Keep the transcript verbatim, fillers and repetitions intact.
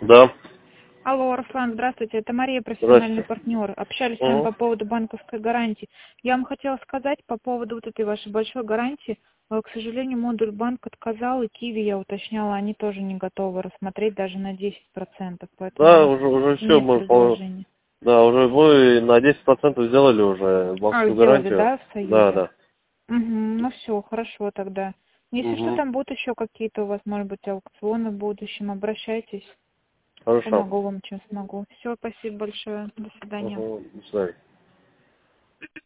Да. Алло, Руслан, здравствуйте, это Мария, профессиональный Здравствуйте. партнер. Общались с вами Угу. по поводу банковской гарантии. Я вам хотела сказать по поводу вот этой вашей большой гарантии. Э, К сожалению, модуль банк отказал, и Киви, я уточняла, они тоже не готовы рассмотреть даже на десять процентов, поэтому у Да, нас уже, уже все, нет мы, по- предложения. да, уже мы на десять процентов сделали уже А, банковскую сделали, гарантию. да, в Да, Союзе? да. Угу, ну все, хорошо тогда. Если что, Угу. там будут еще какие-то у вас, может быть, аукционы в будущем, обращайтесь. Хорошо. Помогу вам, чем смогу. Все, спасибо большое. До свидания. Угу. До свидания.